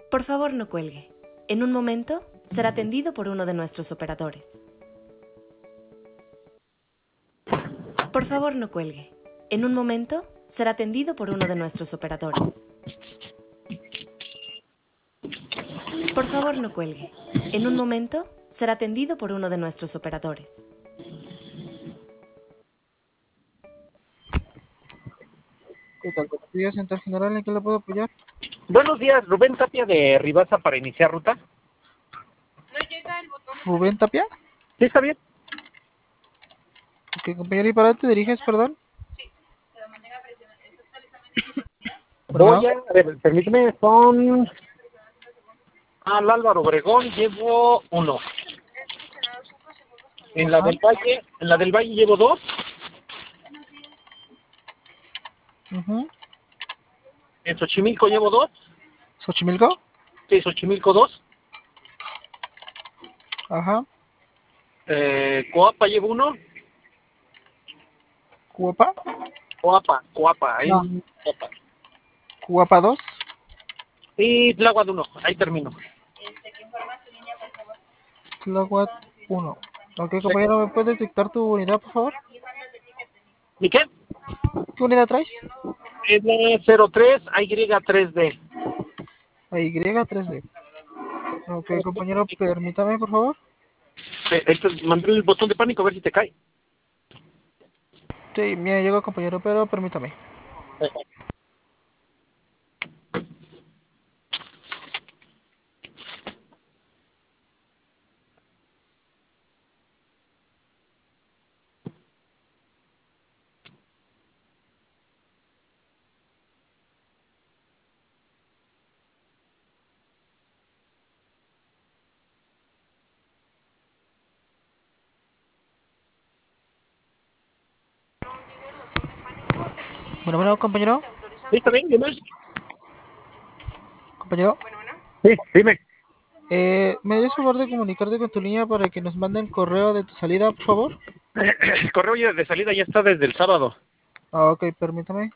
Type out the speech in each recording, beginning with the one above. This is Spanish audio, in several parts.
Por favor, no cuelgue. En un momento, será atendido por uno de nuestros operadores. Por favor, no cuelgue. En un momento, será atendido por uno de nuestros operadores. Por favor, no cuelgue. En un momento, será atendido por uno de nuestros operadores. ¿Qué tal? Buenos días, Central General, ¿en qué le puedo apoyar? Buenos días, Rubén Tapia de Rivasa para iniciar ruta. No llega el botón. ¿Rubén Tapia? ¿Sí está bien? Ok, compañero, ¿y para dónde te diriges, perdón? Sí, se lo mantenga presionado. Está actualizando en velocidad. Voy a ver, permíteme, son al Álvaro Obregón, llevo uno. Es presionado 5 segundos con En la del Valle llevo dos. Buenos días. En Xochimilco llevo dos. ¿Xochimilco? Sí, Xochimilco dos. Ajá. Coapa llevo uno. ¿Cuapa? Coapa, ahí No. Coapa. ¿Cuapa 2? Y Tláhuac uno, ahí termino. Que informa su línea, por favor. Tláhuac 1. Ok, compañero, ¿me puedes dictar tu unidad, por favor? ¿Y qué? ¿Qué unidad traes? Es la 03 AY3D. Y3D. Ok, compañero, permítame, por favor. Mandé el botón de pánico a ver si te cae. Sí, me llegó, compañero, pero permítame. Bueno, compañero. ¿Sí está bien? ¿Dime? Compañero. Sí, dime. ¿Me harías favor de comunicarte con tu línea para que nos manden correo de tu salida, por favor? El correo de salida ya está desde el sábado. Ah, ok, permítame.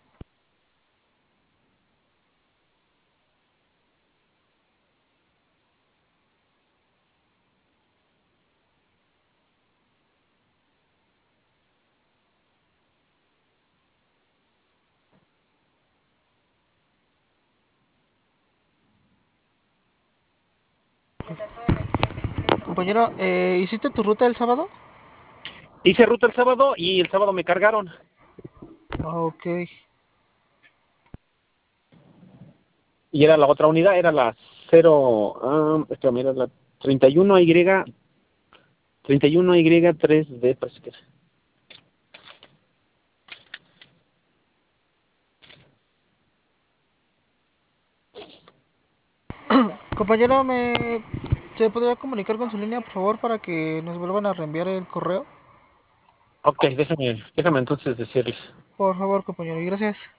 Compañero, ¿hiciste tu ruta el sábado? Hice ruta el sábado y el sábado me cargaron. Ah, ok. Y era la otra unidad, era la 0, mira, la 31Y3D, parece que es. Compañero, ¿se podría comunicar con su línea, por favor, para que nos vuelvan a reenviar el correo? Ok, déjame entonces decirles. Por favor, compañero, y gracias.